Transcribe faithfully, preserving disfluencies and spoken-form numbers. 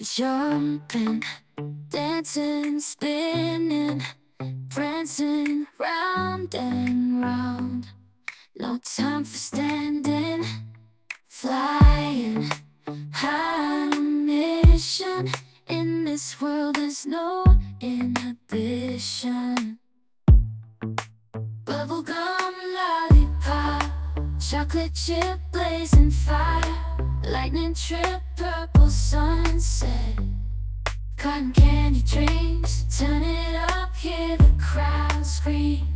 Jumping, dancing, spinning, prancing round and round. No time for standing, flying, high on a mission. In this world there's no inhibition. Bubblegum lollipop, chocolate chip blazing fire, lightning trip, purple sunset, cotton candy dreams. Turn it up, hear the crowd scream.